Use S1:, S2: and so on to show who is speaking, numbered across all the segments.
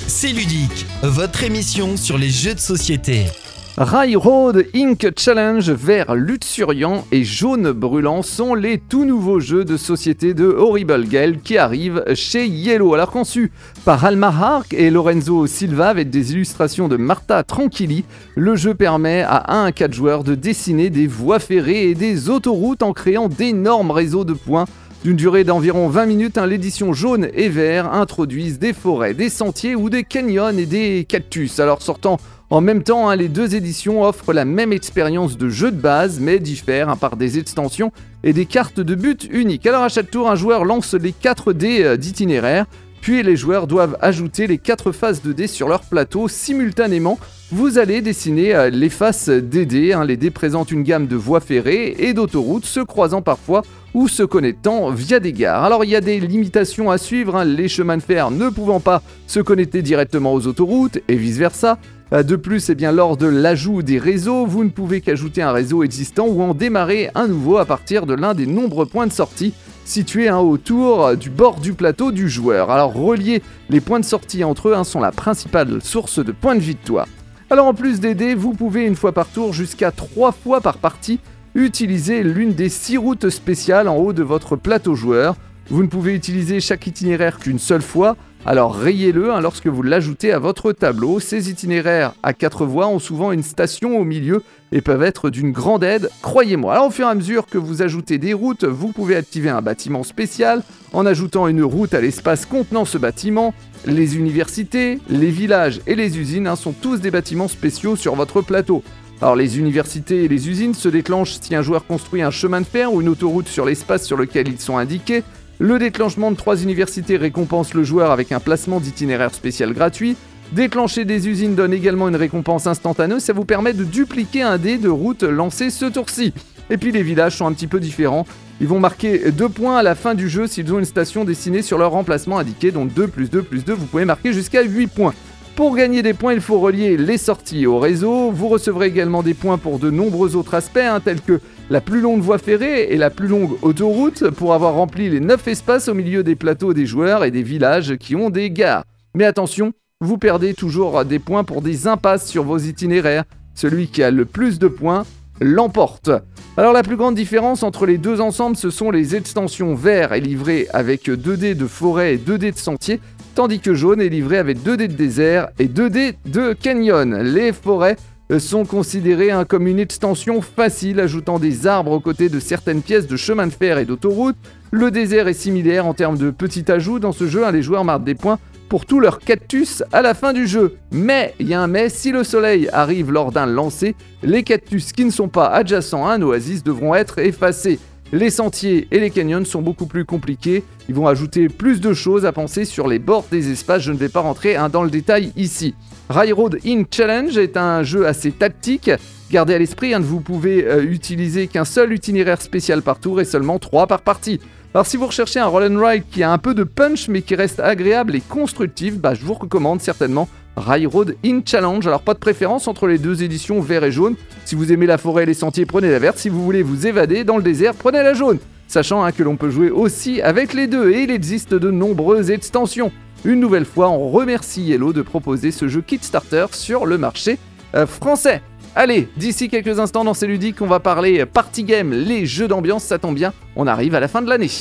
S1: C'est ludique, votre émission sur les jeux de société.
S2: Railroad Ink Challenge vert luxuriant et jaune brûlant sont les tout nouveaux jeux de société de Horrible Gale qui arrivent chez Yellow. Alors conçu par Almar Hark et Lorenzo Silva avec des illustrations de Marta Tranquilli, le jeu permet à 1 à 4 joueurs de dessiner des voies ferrées et des autoroutes en créant d'énormes réseaux de points. D'une durée d'environ 20 minutes, l'édition jaune et vert introduisent des forêts, des sentiers ou des canyons et des cactus. Alors sortant en même temps, les deux éditions offrent la même expérience de jeu de base, mais diffèrent par des extensions et des cartes de but uniques. Alors à chaque tour, un joueur lance les 4 dés d'itinéraire, puis les joueurs doivent ajouter les 4 faces de dés sur leur plateau simultanément. Vous allez dessiner les faces des dés. Les dés présentent une gamme de voies ferrées et d'autoroutes se croisant parfois ou se connectant via des gares. Alors il y a des limitations à suivre, les chemins de fer ne pouvant pas se connecter directement aux autoroutes et vice-versa. De plus, lors de l'ajout des réseaux, vous ne pouvez qu'ajouter un réseau existant ou en démarrer un nouveau à partir de l'un des nombreux points de sortie situés autour du bord du plateau du joueur. Alors relier les points de sortie entre eux sont la principale source de points de victoire. Alors en plus des dés, vous pouvez une fois par tour jusqu'à 3 fois par partie utiliser l'une des 6 routes spéciales en haut de votre plateau joueur. Vous ne pouvez utiliser chaque itinéraire qu'une seule fois, alors rayez-le lorsque vous l'ajoutez à votre tableau. Ces itinéraires à 4 voies ont souvent une station au milieu et peuvent être d'une grande aide, croyez-moi. Alors au fur et à mesure que vous ajoutez des routes, vous pouvez activer un bâtiment spécial en ajoutant une route à l'espace contenant ce bâtiment. Les universités, les villages et les usines sont tous des bâtiments spéciaux sur votre plateau. Alors les universités et les usines se déclenchent si un joueur construit un chemin de fer ou une autoroute sur l'espace sur lequel ils sont indiqués. Le déclenchement de 3 universités récompense le joueur avec un placement d'itinéraire spécial gratuit. Déclencher des usines donne également une récompense instantanée, ça vous permet de dupliquer un dé de route lancé ce tour-ci. Et puis les villages sont un petit peu différents. Ils vont marquer 2 points à la fin du jeu s'ils ont une station dessinée sur leur emplacement indiqué, donc 2 plus 2 plus 2, vous pouvez marquer jusqu'à 8 points. Pour gagner des points, il faut relier les sorties au réseau. Vous recevrez également des points pour de nombreux autres aspects, tels que la plus longue voie ferrée et la plus longue autoroute, pour avoir rempli les 9 espaces au milieu des plateaux des joueurs et des villages qui ont des gares. Mais attention, vous perdez toujours des points pour des impasses sur vos itinéraires. Celui qui a le plus de points l'emporte. Alors la plus grande différence entre les deux ensembles, ce sont les extensions. Vert est livré avec 2 dés de forêt et 2 dés de sentier, tandis que jaune est livré avec 2 dés de désert et 2 dés de canyon. Les forêts sont considérées comme une extension facile, ajoutant des arbres aux côtés de certaines pièces de chemin de fer et d'autoroute. Le désert est similaire en termes de petits ajouts. Dans ce jeu, les joueurs marquent des points pour tous leurs cactus à la fin du jeu. Mais, il y a un mais, si le soleil arrive lors d'un lancer, les cactus qui ne sont pas adjacents à un oasis devront être effacés. Les sentiers et les canyons sont beaucoup plus compliqués. Ils vont ajouter plus de choses à penser sur les bords des espaces. Je ne vais pas rentrer dans le détail ici. Railroad Ink Challenge est un jeu assez tactique. Gardez à l'esprit, vous pouvez utiliser qu'un seul itinéraire spécial par tour et seulement 3 par partie. Alors si vous recherchez un roll and ride qui a un peu de punch mais qui reste agréable et constructif, je vous recommande certainement Railroad Ink Challenge. Alors pas de préférence entre les deux éditions vert et jaune. Si vous aimez la forêt et les sentiers, prenez la verte. Si vous voulez vous évader dans le désert, prenez la jaune. Sachant que l'on peut jouer aussi avec les deux et il existe de nombreuses extensions. Une nouvelle fois, on remercie Yellow de proposer ce jeu Kickstarter sur le marché français. Allez, d'ici quelques instants dans C'est ludique, on va parler party game, les jeux d'ambiance, ça tombe bien, on arrive à la fin de l'année.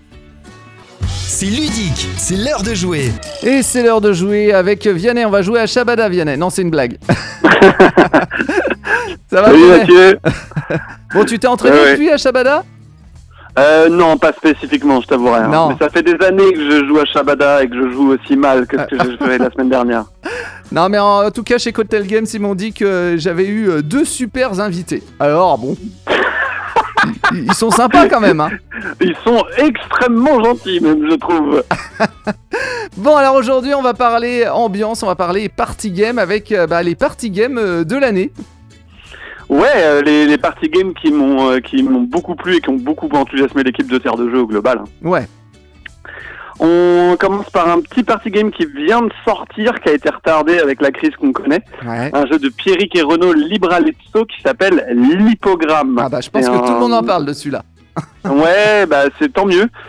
S1: C'est ludique, c'est l'heure de jouer.
S2: Et c'est l'heure de jouer avec Vianney, on va jouer à Shabada Vianney. Non, c'est une blague. Ça va?
S3: Salut Mathieu.
S2: Bon, tu t'es entraîné depuis à Shabada?
S3: Non, pas spécifiquement, je t'avouerai.
S2: Non.
S3: Mais ça fait des années que je joue à Shabada et que je joue aussi mal que ce que je faisais la semaine dernière.
S2: Non, mais en tout cas, chez Cocktail Games, ils m'ont dit que j'avais eu 2 super invités. Alors, bon... Ils sont sympas quand même.
S3: Ils sont extrêmement gentils même, je trouve.
S2: Bon, alors aujourd'hui, on va parler ambiance, on va parler party game avec les party games de l'année.
S3: Ouais, les party games qui m'ont beaucoup plu et qui ont beaucoup enthousiasmé l'équipe de Terre de Jeu au global.
S2: Ouais.
S3: On commence par un petit party game qui vient de sortir, qui a été retardé avec la crise qu'on connaît. Ouais. Un jeu de Pierrick et Renaud Libralezzo qui s'appelle l'Hippogramme.
S2: Je pense que tout le monde en parle de celui-là.
S3: Ouais, c'est tant mieux.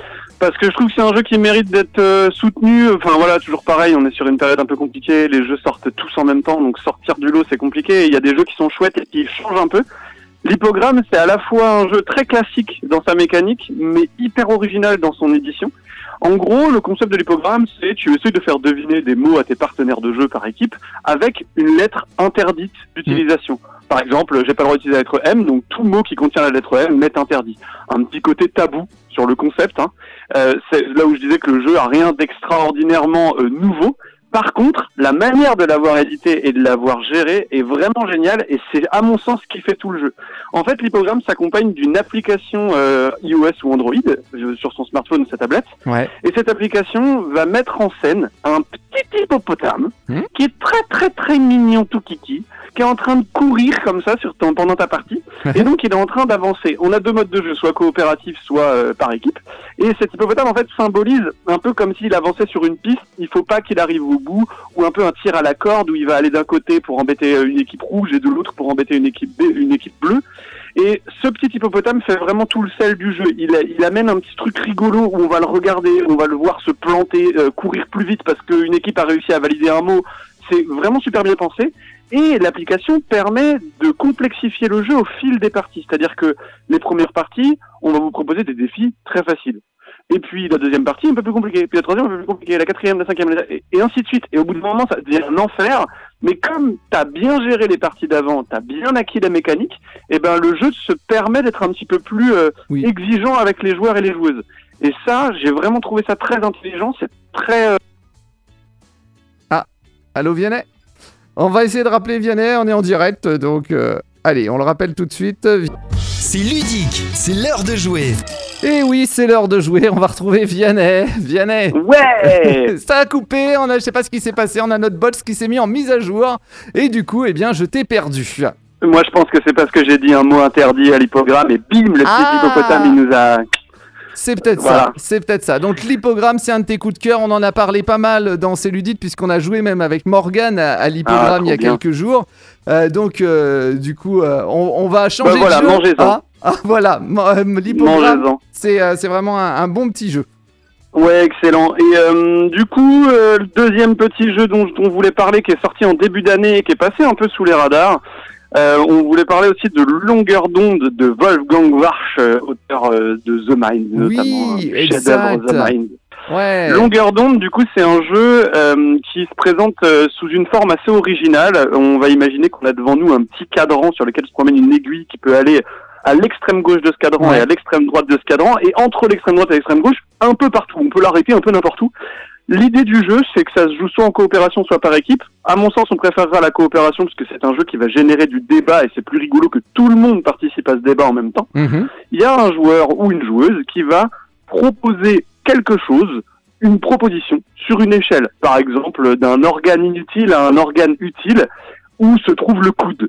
S3: Parce que je trouve que c'est un jeu qui mérite d'être soutenu. Enfin voilà, toujours pareil, on est sur une période un peu compliquée, les jeux sortent tous en même temps, donc sortir du lot c'est compliqué. Il y a des jeux qui sont chouettes et qui changent un peu. L'Hippogramme, c'est à la fois un jeu très classique dans sa mécanique, mais hyper original dans son édition. En gros, le concept de l'Hippogramme, c'est tu essaies de faire deviner des mots à tes partenaires de jeu par équipe avec une lettre interdite d'utilisation. Par exemple, j'ai pas le droit d'utiliser la lettre M, donc tout mot qui contient la lettre M m'est interdit. Un petit côté tabou sur le concept. C'est là où je disais que le jeu a rien d'extraordinairement nouveau. Par contre, la manière de l'avoir édité et de l'avoir géré est vraiment géniale et c'est à mon sens ce qui fait tout le jeu. En fait, l'Hippogramme s'accompagne d'une application iOS ou Android sur son smartphone ou sa tablette. Ouais. Et cette application va mettre en scène un petit hippopotame qui est très très très mignon tout kiki, qui est en train de courir comme ça pendant ta partie. Et donc, il est en train d'avancer. On a 2 modes de jeu, soit coopératif, soit par équipe. Et cet hippopotame, en fait, symbolise un peu comme s'il avançait sur une piste. Il faut pas qu'il arrive au bout, ou un peu un tir à la corde où il va aller d'un côté pour embêter une équipe rouge et de l'autre pour embêter une équipe bleue. Et ce petit hippopotame fait vraiment tout le sel du jeu. Il amène un petit truc rigolo où on va le regarder, on va le voir se planter, courir plus vite parce qu'une équipe a réussi à valider un mot. C'est vraiment super bien pensé. Et l'application permet de complexifier le jeu au fil des parties. C'est-à-dire que les premières parties, on va vous proposer des défis très faciles. Et puis la deuxième partie, un peu plus compliquée. Puis la troisième, un peu plus compliquée. La quatrième, la cinquième, et ainsi de suite. Et au bout d'un moment, ça devient un enfer. Mais comme t'as bien géré les parties d'avant, t'as bien acquis la mécanique, et ben le jeu se permet d'être un petit peu plus exigeant avec les joueurs et les joueuses. Et ça, j'ai vraiment trouvé ça très intelligent. C'est très...
S2: Ah, allô Vianney ? On va essayer de rappeler Vianney, on est en direct, donc allez, on le rappelle tout de suite.
S1: C'est ludique, c'est l'heure de jouer.
S2: Et oui, c'est l'heure de jouer, on va retrouver Vianney. Vianney.
S3: Ouais.
S2: Ça a coupé, je sais pas ce qui s'est passé, on a notre bot qui s'est mis en mise à jour, et du coup, eh bien, je t'ai perdu.
S3: Moi, je pense que c'est parce que j'ai dit un mot interdit à l'Hippogramme, et bim, le petit hippopotame, il nous a...
S2: C'est peut-être ça. Donc l'Hippogramme, c'est un de tes coups de cœur. On en a parlé pas mal dans C'est Ludique puisqu'on a joué même avec Morgane à l'Hippogramme il y a quelques jours. Du coup, on va changer de jeu.
S3: Mangez-en.
S2: Voilà, l'Hippogramme, c'est vraiment un bon petit jeu.
S3: Ouais, excellent. Et du coup, le deuxième petit jeu dont on voulait parler, qui est sorti en début d'année et qui est passé un peu sous les radars, on voulait parler aussi de Longueur d'onde de Wolfgang Warsch, auteur de The Mind, notamment. Chef-d'œuvre The Mind.
S2: Ouais.
S3: Longueur d'onde, du coup, c'est un jeu qui se présente sous une forme assez originale. On va imaginer qu'on a devant nous un petit cadran sur lequel se promène une aiguille qui peut aller à l'extrême gauche de ce cadran et à l'extrême droite de ce cadran, et entre l'extrême droite et l'extrême gauche, un peu partout. On peut l'arrêter un peu n'importe où. L'idée du jeu, c'est que ça se joue soit en coopération, soit par équipe. À mon sens, on préférera la coopération parce que c'est un jeu qui va générer du débat et c'est plus rigolo que tout le monde participe à ce débat en même temps. Il y a un joueur ou une joueuse qui va proposer quelque chose, une proposition, sur une échelle. Par exemple, d'un organe inutile à un organe utile, où se trouve le coude.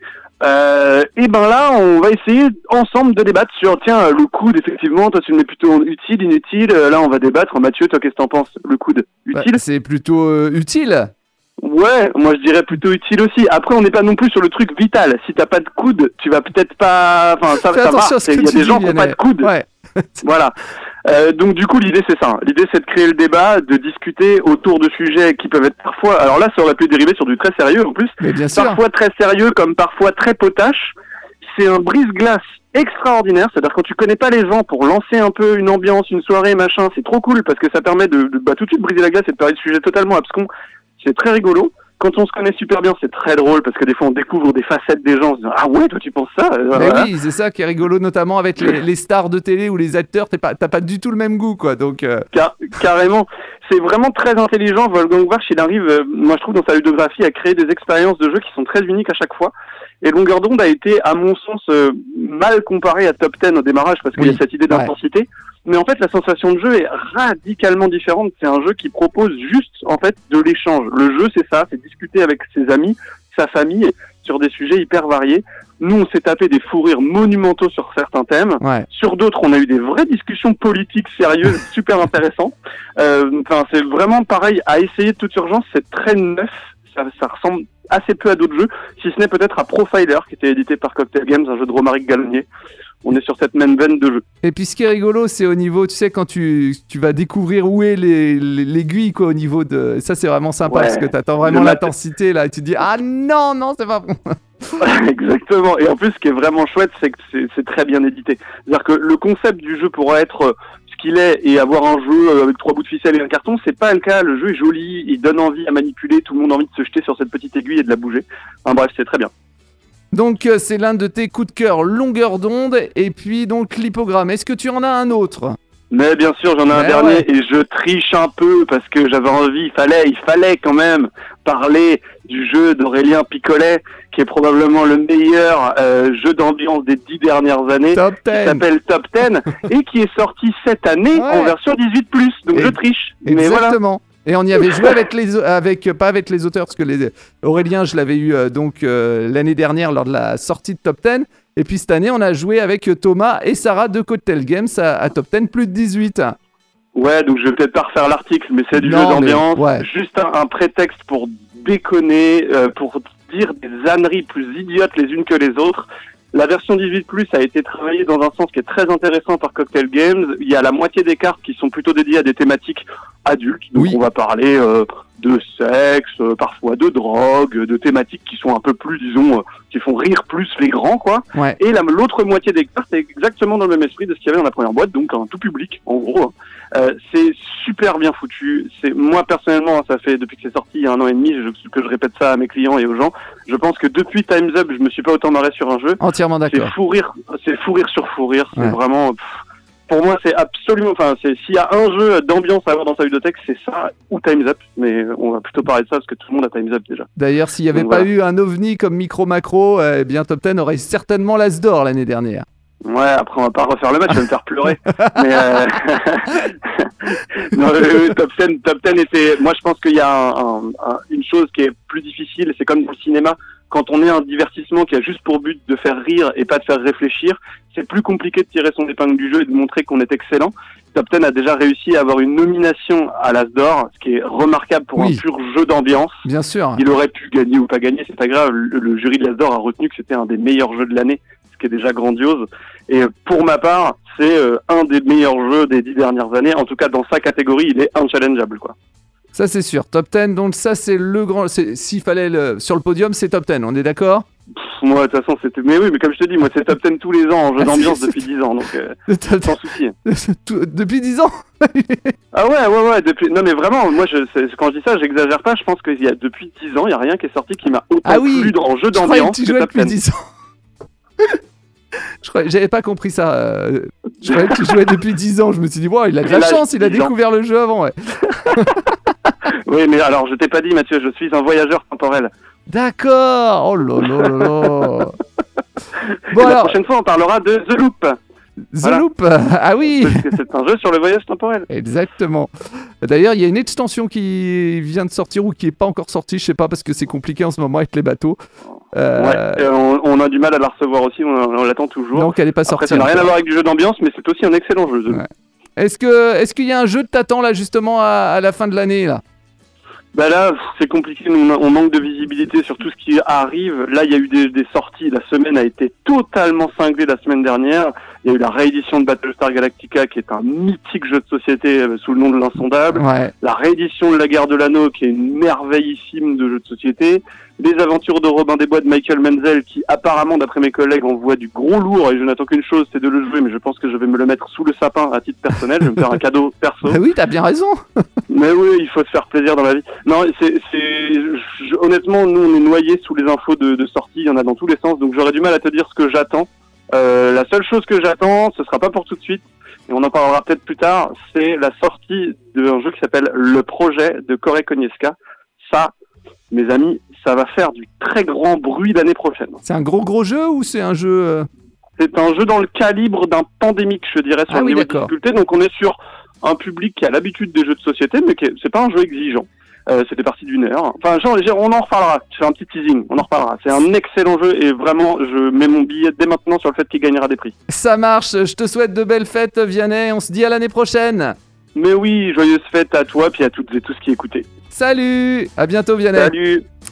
S3: Et ben là, on va essayer ensemble de débattre sur, tiens, le coude, effectivement, toi tu le mets plutôt utile, inutile. Là, on va débattre. Mathieu, toi, qu'est-ce que t'en penses? Le coude, utile?
S2: C'est plutôt utile.
S3: Ouais, moi je dirais plutôt utile aussi. Après, on n'est pas non plus sur le truc vital. Si t'as pas de coude, tu vas peut-être pas... Enfin, ça va. Il y a des gens qui n'ont pas de coude. Ouais. Voilà. Donc du coup, l'idée c'est ça. L'idée c'est de créer le débat, de discuter autour de sujets qui peuvent être parfois... Alors là, ça aurait pu dériver sur du très sérieux en plus.
S2: Mais bien sûr.
S3: Parfois très sérieux comme parfois très potache. C'est un brise-glace extraordinaire. C'est-à-dire quand tu connais pas les gens, pour lancer un peu une ambiance, une soirée, machin, c'est trop cool parce que ça permet de tout de suite briser la glace et de parler de sujets totalement abscons. C'est très rigolo. Quand on se connaît super bien, c'est très drôle parce que des fois on découvre des facettes des gens en se disant « Ah ouais, toi tu penses ça ?»
S2: Mais oui, c'est ça qui est rigolo, notamment avec les stars de télé ou les acteurs, t'as pas du tout le même goût, quoi. Donc
S3: carrément. C'est vraiment très intelligent. Wolfgang Warsch, il arrive, moi je trouve, dans sa ludographie, à créer des expériences de jeu qui sont très uniques à chaque fois. Et Longueur d'onde a été, à mon sens, mal comparé à Top 10 au démarrage parce qu'il y a cette idée d'intensité. Ouais. Mais en fait, la sensation de jeu est radicalement différente. C'est un jeu qui propose juste, en fait, de l'échange. Le jeu, c'est ça, c'est discuter avec ses amis, sa famille, sur des sujets hyper variés. Nous, on s'est tapé des fous rires monumentaux sur certains thèmes. Ouais. Sur d'autres, on a eu des vraies discussions politiques sérieuses, super intéressantes. C'est vraiment pareil, à essayer de toute urgence, c'est très neuf. Ça ressemble assez peu à d'autres jeux, si ce n'est peut-être à Profiler, qui était édité par Cocktail Games, un jeu de Romaric Gallonnier. On est sur cette même veine de jeu.
S2: Et puis ce qui est rigolo, c'est au niveau, tu sais, quand tu vas découvrir où est l'aiguille, quoi, au niveau de... Ça, c'est vraiment sympa, parce que t'attends vraiment l'intensité, là, et tu te dis, ah non, c'est pas bon.
S3: Exactement. Et en plus, ce qui est vraiment chouette, c'est que c'est très bien édité. C'est-à-dire que le concept du jeu pourrait être ce qu'il est et avoir un jeu avec 3 bouts de ficelle et un carton, c'est pas le cas. Le jeu est joli, il donne envie à manipuler, tout le monde a envie de se jeter sur cette petite aiguille et de la bouger. Enfin bref, c'est très bien.
S2: Donc c'est l'un de tes coups de cœur longueur d'onde, et puis donc l'hippogramme. Est-ce que tu en as un autre ?
S3: Mais bien sûr, j'en ai un dernier et je triche un peu parce que j'avais envie, il fallait quand même parler du jeu d'Aurélien Picolet, qui est probablement le meilleur jeu d'ambiance des 10 dernières années,
S2: Top 10.
S3: qui s'appelle Top 10 et qui est sorti cette année en version 18+. Donc je triche.
S2: Exactement. Mais voilà. Et on y avait joué pas avec les auteurs, parce que Aurélien, je l'avais eu l'année dernière lors de la sortie de Top 10. Et puis cette année, on a joué avec Thomas et Sarah de Cocktail Games à Top 10 plus de 18.
S3: Ouais, donc je vais peut-être pas refaire l'article, mais c'est du jeu d'ambiance. Juste un prétexte pour déconner, pour dire des âneries plus idiotes les unes que les autres. La version 18+, a été travaillée dans un sens qui est très intéressant par Cocktail Games. Il y a la moitié des cartes qui sont plutôt dédiées à des thématiques adultes. Donc on va parler de sexe, parfois de drogue, de thématiques qui sont un peu plus, disons, qui font rire plus les grands, quoi. Ouais. Et l'autre moitié des cartes est exactement dans le même esprit de ce qu'il y avait dans la première boîte, donc un tout public, en gros. C'est super bien foutu. Moi personnellement, ça fait depuis que c'est sorti il y a 1 an et demi que je répète ça à mes clients et aux gens. Je pense que depuis Time's Up, je me suis pas autant marré sur un jeu.
S2: Entièrement d'accord.
S3: C'est fou rire sur fou rire. C'est vraiment. Pour moi, c'est absolument. Enfin, s'il y a un jeu d'ambiance à avoir dans sa bibliothèque, c'est ça ou Time's Up. Mais on va plutôt parler de ça parce que tout le monde a Time's Up déjà.
S2: D'ailleurs, s'il n'y avait pas eu un ovni comme Micro Macro, eh bien Top 10 aurait certainement l'As d'or l'année dernière.
S3: Ouais, après on va pas refaire le match, je vais me faire pleurer. Mais non, Top 10 était. Moi, je pense qu'il y a une chose qui est plus difficile, c'est comme dans le cinéma. Quand on est un divertissement qui a juste pour but de faire rire et pas de faire réfléchir, c'est plus compliqué de tirer son épingle du jeu et de montrer qu'on est excellent. Top 10 a déjà réussi à avoir une nomination à l'As d'or, ce qui est remarquable pour un pur jeu d'ambiance.
S2: Bien sûr.
S3: Il aurait pu gagner ou pas gagner, c'est pas grave. Le jury de l'As d'or a retenu que c'était un des meilleurs jeux de l'année, ce qui est déjà grandiose. Et pour ma part, c'est un des meilleurs jeux des 10 dernières années. En tout cas, dans sa catégorie, il est inchallengeable, quoi.
S2: Ça, c'est sûr. Top 10, donc ça, c'est le grand... S'il fallait sur le podium, c'est Top 10, on est d'accord ?
S3: Moi, de toute façon, c'était... Mais oui, mais comme je te dis, moi, c'est Top 10 tous les ans en jeu d'ambiance depuis 10 ans, donc sans souci.
S2: Depuis 10 ans ?
S3: Ah ouais, depuis... Non, mais vraiment, moi, quand je dis ça, j'exagère pas. Je pense qu'il y a depuis 10 ans, il n'y a rien qui est sorti qui m'a autant plu en jeu d'ambiance que Top 10.
S2: Depuis 10 ans. J'avais pas compris ça. Je croyais que tu jouais depuis 10 ans. Je me suis dit, wow, il a de la chance, il a découvert le jeu avant. Ouais.
S3: Oui, mais alors, je t'ai pas dit, Mathieu, je suis un voyageur temporel.
S2: D'accord. Oh là là là là.
S3: Bon, la prochaine fois, on parlera de The Loop.
S2: Loop, ah oui.
S3: Parce que c'est un jeu sur le voyage temporel.
S2: Exactement. D'ailleurs, il y a une extension qui vient de sortir ou qui n'est pas encore sortie, je sais pas, parce que c'est compliqué en ce moment avec les bateaux.
S3: On a du mal à la recevoir aussi, on l'attend toujours.
S2: Donc elle n'est pas sortie.
S3: Après, ça n'a rien à voir avec du jeu d'ambiance, mais c'est aussi un excellent jeu. Ouais.
S2: Est-ce qu'il y a un jeu de t'attends là justement à la fin de l'année là ?
S3: Bah là, c'est compliqué, on manque de visibilité sur tout ce qui arrive. Là, il y a eu des sorties, la semaine a été totalement cinglée la semaine dernière. Il y a eu la réédition de Battlestar Galactica, qui est un mythique jeu de société sous le nom de l'Insondable. Ouais. La réédition de La Guerre de l'Anneau, qui est une merveillissime de jeu de société. Les aventures de Robin des Bois de Michael Menzel, qui apparemment, d'après mes collègues, envoie du gros lourd, et je n'attends qu'une chose, c'est de le jouer, mais je pense que je vais me le mettre sous le sapin à titre personnel, je vais me faire un cadeau perso.
S2: Bah oui, t'as bien raison.
S3: Mais oui, il faut se faire plaisir dans la vie. Non, honnêtement, nous, on est noyés sous les infos de sortie, il y en a dans tous les sens, donc j'aurais du mal à te dire ce que j'attends. La seule chose que j'attends, ce sera pas pour tout de suite, et on en parlera peut-être plus tard, c'est la sortie d'un jeu qui s'appelle Le Projet de Corey Konietzka. Ça, mes amis, ça va faire du très grand bruit l'année prochaine.
S2: C'est un gros jeu ou c'est un jeu
S3: C'est un jeu dans le calibre d'un Pandémique, je dirais, sur le niveau de difficulté. Donc on est sur un public qui a l'habitude des jeux de société, mais c'est pas un jeu exigeant. C'était parti d'1 heure. Enfin, on en reparlera. Je fais un petit teasing. On en reparlera. C'est un excellent jeu et vraiment, je mets mon billet dès maintenant sur le fait qu'il gagnera des prix.
S2: Ça marche. Je te souhaite de belles fêtes, Vianney. On se dit à l'année prochaine.
S3: Mais oui, joyeuses fêtes à toi puis à toutes et tous qui écoutaient.
S2: Salut. À bientôt, Vianney.
S3: Salut.